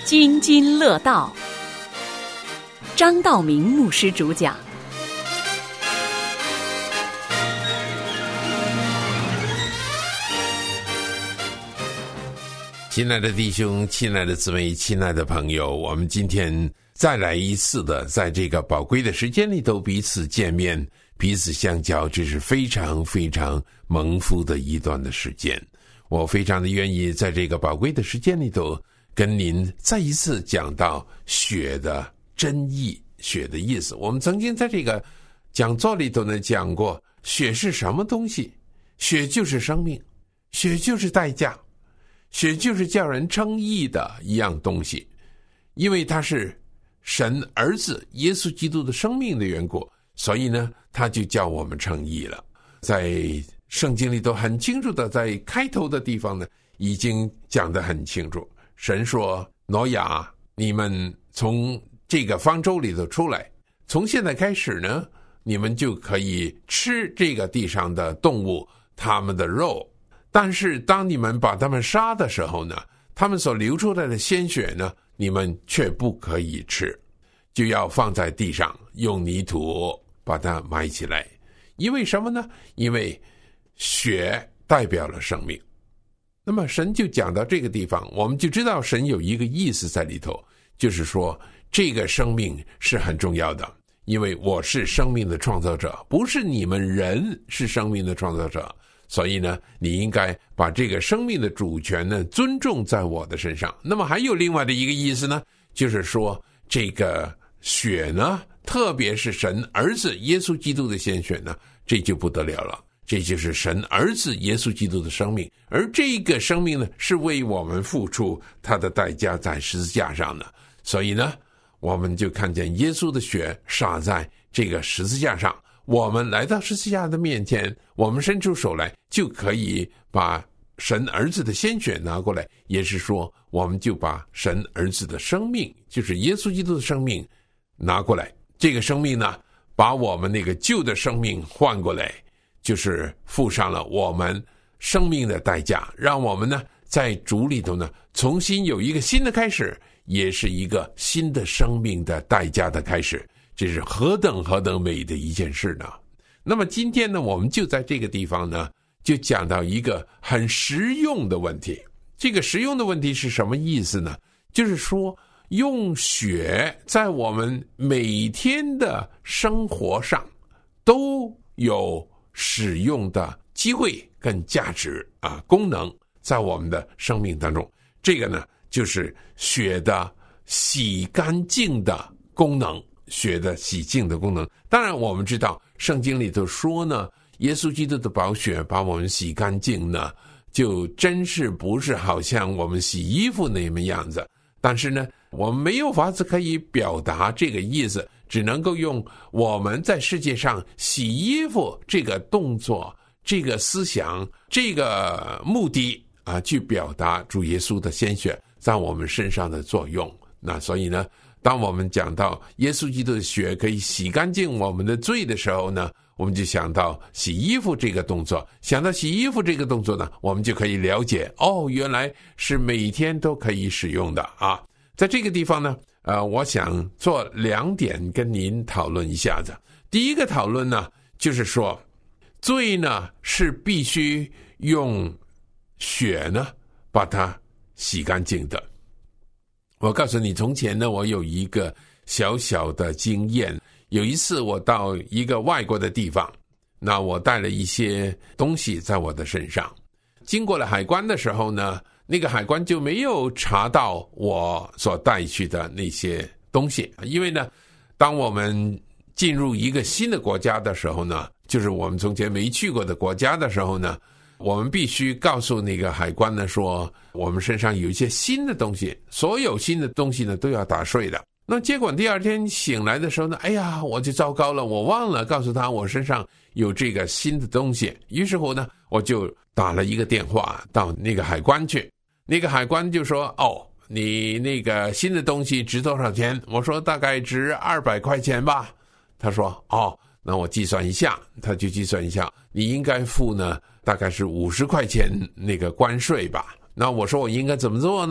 津津乐道，张道明牧师主讲。 亲爱的弟兄，亲爱的姊妹，亲爱的朋友，我们今天再来一次的在这个宝贵的时间里头彼此见面，彼此相交，这是非常非常蒙福的一段的时间。我非常的愿意在这个宝贵的时间里头跟您再一次讲到血的真意，血的意思。我们曾经在这个讲座里头呢讲过，血是什么东西？血就是生命，血就是代价，血就是叫人称义的一样东西，因为它是神儿子耶稣基督的生命的缘故，所以呢他就叫我们称义了。在圣经里头很清楚的，在开头的地方呢已经讲得很清楚，神说，挪亚，你们从这个方舟里头出来，从现在开始呢，你们就可以吃这个地上的动物他们的肉，但是当你们把他们杀的时候呢，他们所流出来的鲜血呢，你们却不可以吃，就要放在地上，用泥土把它埋起来。因为什么呢？因为血代表了生命。那么神就讲到这个地方，我们就知道神有一个意思在里头，就是说这个生命是很重要的，因为我是生命的创造者，不是你们人是生命的创造者，所以呢你应该把这个生命的主权呢尊重在我的身上。那么还有另外的一个意思呢，就是说这个血呢，特别是神儿子耶稣基督的鲜血呢，这就不得了了，这就是神儿子耶稣基督的生命，而这个生命呢是为我们付出他的代价在十字架上的。所以呢我们就看见耶稣的血洒在这个十字架上，我们来到十字架的面前，我们伸出手来就可以把神儿子的鲜血拿过来，也是说我们就把神儿子的生命，就是耶稣基督的生命拿过来。这个生命呢把我们那个旧的生命换过来，就是付上了我们生命的代价，让我们呢在主里头呢重新有一个新的开始，也是一个新的生命的代价的开始。这是何等何等美的一件事呢。那么今天呢我们就在这个地方呢就讲到一个很实用的问题。这个实用的问题是什么意思呢？就是说用血在我们每天的生活上都有使用的机会跟价值功能在我们的生命当中。这个呢就是血的洗干净的功能，血的洗净的功能。当然我们知道圣经里头说呢，耶稣基督的宝血把我们洗干净呢，就真是不是好像我们洗衣服那么样子，但是呢我们没有法子可以表达这个意思，只能够用我们在世界上洗衣服这个动作，这个思想，这个目的去表达主耶稣的鲜血在我们身上的作用。那所以呢当我们讲到耶稣基督的血可以洗干净我们的罪的时候呢，我们就想到洗衣服这个动作，想到洗衣服这个动作呢，我们就可以了解，原来是每天都可以使用的在这个地方呢我想做2点跟您讨论一下子。第一个讨论呢就是说，罪呢是必须用血呢把它洗干净的。我告诉你，从前呢我有一个小小的经验。有一次我到一个外国的地方，那我带了一些东西在我的身上，经过了海关的时候呢，那个海关就没有查到我所带去的那些东西。因为呢当我们进入一个新的国家的时候呢，就是我们从前没去过的国家的时候呢，我们必须告诉那个海关呢说我们身上有一些新的东西，所有新的东西呢都要打税的。那结果第二天醒来的时候呢，我就糟糕了，我忘了告诉他我身上有这个新的东西。于是乎呢我就打了一个电话到那个海关去，那个海关就说你那个新的东西值多少钱？我说大概值200块钱吧。他说那我计算一下，他就计算一下，你应该付呢大概是50块钱那个关税吧。那我说我应该怎么做呢？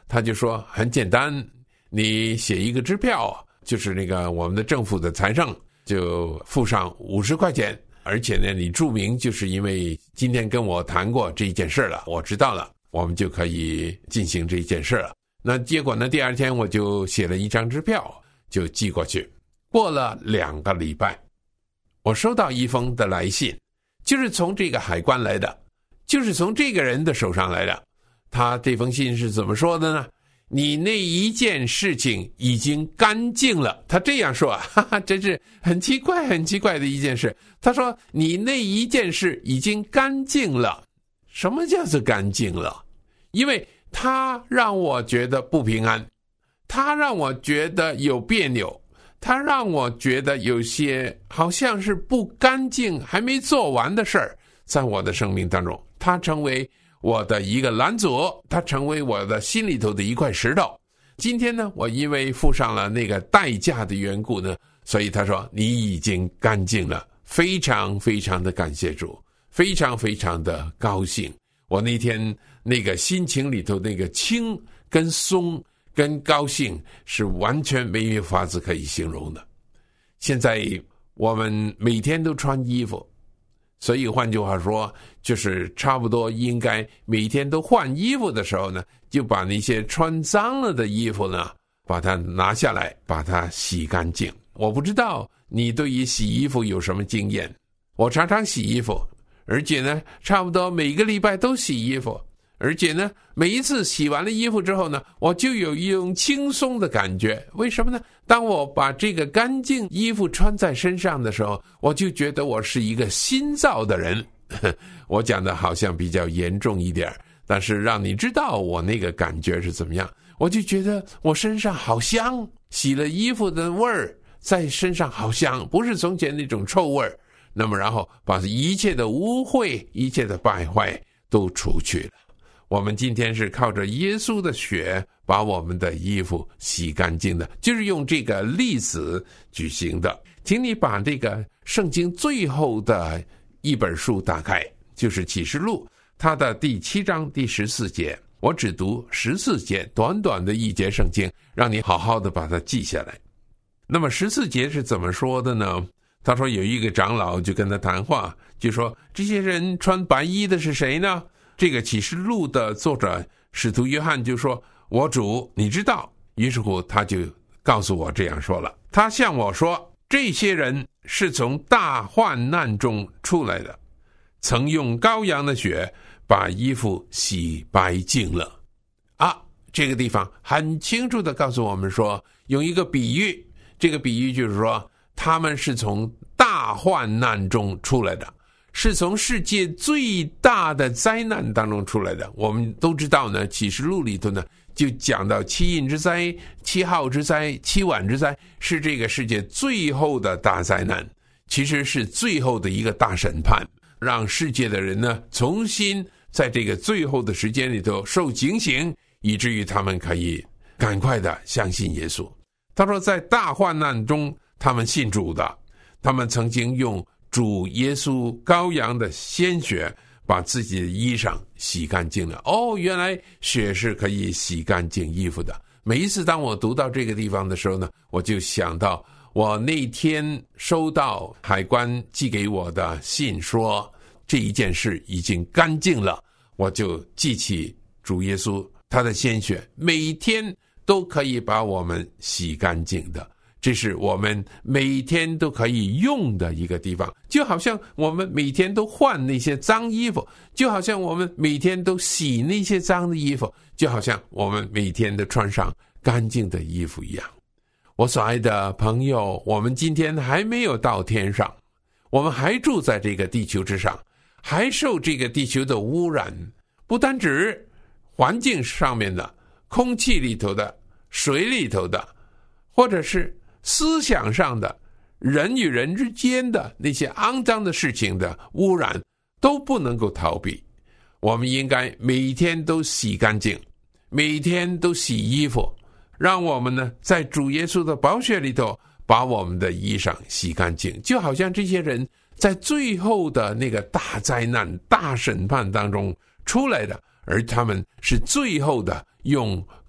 他就说很简单，你写一个支票，就是那个我们的政府的财政就付上50块钱，而且呢你注明就是因为今天跟我谈过这一件事了，我知道了，我们就可以进行这一件事了。那结果呢，第二天我就写了一张支票就寄过去。过了2个礼拜，我收到一封的来信，就是从这个海关来的，就是从这个人的手上来的。他这封信是怎么说的呢？你那一件事情已经干净了。他这样说哈哈，真是很奇怪很奇怪的一件事。他说你那一件事已经干净了。什么叫做干净了？因为他让我觉得不平安，他让我觉得有别扭，他让我觉得有些好像是不干净还没做完的事儿在我的生命当中。他成为我的一个拦阻，他成为我的心里头的一块石头。今天呢，我因为付上了那个代价的缘故呢，所以他说你已经干净了。非常非常的感谢主，非常非常的高兴。我那天那个心情里头那个轻跟松跟高兴是完全没有法子可以形容的。现在我们每天都穿衣服，所以换句话说，就是差不多应该每天都换衣服的时候呢，就把那些穿脏了的衣服呢，把它拿下来，把它洗干净。我不知道你对于洗衣服有什么经验，我常常洗衣服，而且呢，差不多每个礼拜都洗衣服，而且呢，每一次洗完了衣服之后呢，我就有一种轻松的感觉。为什么呢？当我把这个干净衣服穿在身上的时候，我就觉得我是一个新造的人。我讲的好像比较严重一点，但是让你知道我那个感觉是怎么样。我就觉得我身上好香，洗了衣服的味儿在身上好香，不是从前那种臭味儿。那么然后把一切的污秽，一切的败坏都除去了。我们今天是靠着耶稣的血把我们的衣服洗干净的，就是用这个例子举行的。请你把这个圣经最后的一本书打开，就是启示录，它的第7章第14节。我只读14节，短短的一节圣经，让你好好的把它记下来。那么14节是怎么说的呢？他说有一个长老就跟他谈话，就说这些人穿白衣的是谁呢？这个启示录的作者使徒约翰就说，我主你知道。于是乎他就告诉我这样说了，他向我说，这些人是从大患难中出来的，曾用羔羊的血把衣服洗白净了。这个地方很清楚地告诉我们说，用一个比喻，这个比喻就是说他们是从大患难中出来的，是从世界最大的灾难当中出来的。我们都知道呢，启示录里头呢就讲到7印之灾、7号之灾、7晚之灾，是这个世界最后的大灾难，其实是最后的一个大审判，让世界的人呢重新在这个最后的时间里头受警醒，以至于他们可以赶快的相信耶稣。他说在大患难中他们信主的，他们曾经用主耶稣羔羊的鲜血把自己的衣裳洗干净了。原来血是可以洗干净衣服的。每一次当我读到这个地方的时候呢，我就想到我那天收到海关寄给我的信说这一件事已经干净了，我就记起主耶稣他的鲜血每天都可以把我们洗干净的，这是我们每天都可以用的一个地方。就好像我们每天都换那些脏衣服，就好像我们每天都洗那些脏的衣服，就好像我们每天都穿上干净的衣服一样。我所爱的朋友，我们今天还没有到天上，我们还住在这个地球之上，还受这个地球的污染，不单指环境上面的，空气里头的，水里头的，或者是思想上的，人与人之间的那些肮脏的事情的污染都不能够逃避。我们应该每天都洗干净，每天都洗衣服，让我们呢在主耶稣的宝血里头把我们的衣裳洗干净。就好像这些人在最后的那个大灾难大审判当中出来的，而他们是最后的用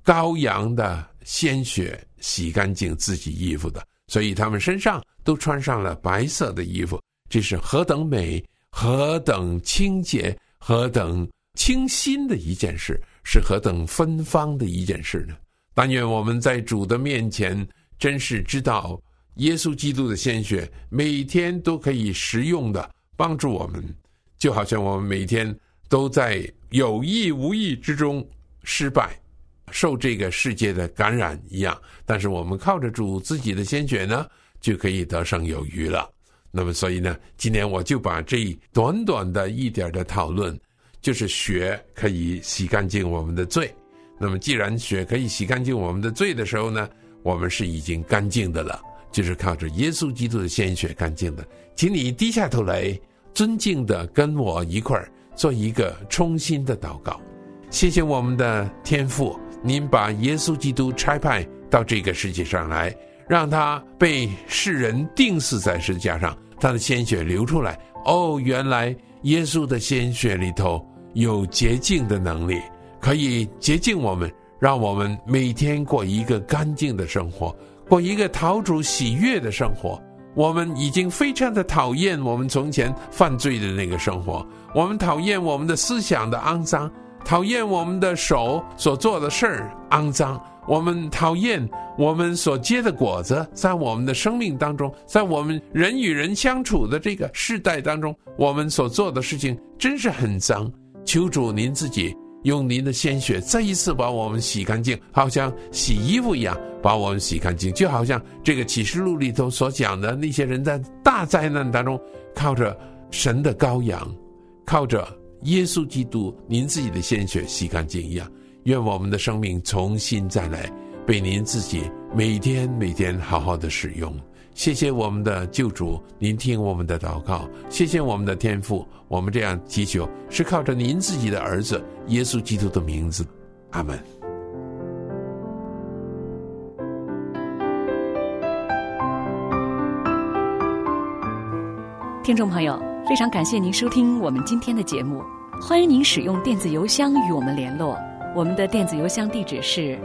羔羊的鲜血洗干净自己衣服的，所以他们身上都穿上了白色的衣服。这是何等美，何等清洁，何等清新的一件事，是何等芬芳的一件事呢？但愿我们在主的面前真是知道耶稣基督的鲜血每天都可以实用的帮助我们，就好像我们每天都在有意无意之中失败，受这个世界的感染一样，但是我们靠着主自己的鲜血呢，就可以得胜有余了。那么所以呢，今天我就把这短短的一点的讨论，就是血可以洗干净我们的罪。那么既然血可以洗干净我们的罪的时候呢，我们是已经干净的了，就是靠着耶稣基督的鲜血干净的。请你低下头来，尊敬的跟我一块儿做一个衷心的祷告。谢谢我们的天父，您把耶稣基督差派到这个世界上来，让他被世人钉死在十字架上，他的鲜血流出来。原来耶稣的鲜血里头有洁净的能力，可以洁净我们，让我们每天过一个干净的生活，过一个讨主喜悦的生活。我们已经非常的讨厌我们从前犯罪的那个生活，我们讨厌我们的思想的肮脏，讨厌我们的手所做的事儿肮脏，我们讨厌我们所结的果子，在我们的生命当中，在我们人与人相处的这个世代当中，我们所做的事情真是很脏。求主您自己用您的鲜血再一次把我们洗干净，好像洗衣服一样把我们洗干净。就好像这个启示录里头所讲的，那些人在大灾难当中靠着神的羔羊，靠着耶稣基督您自己的鲜血洗干净一样。愿我们的生命重新再来，被您自己每天每天好好的使用。谢谢我们的救主，您听我们的祷告。谢谢我们的天父，我们这样祈求是靠着您自己的儿子耶稣基督的名字，阿们。 听众朋友，非常感谢您收听我们今天的节目，欢迎您使用电子邮箱与我们联络。我们的电子邮箱地址是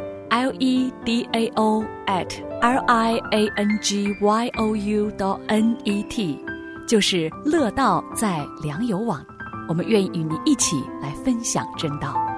ledao@liangyoU.net， 就是乐道在良友网。我们愿意与您一起来分享真道。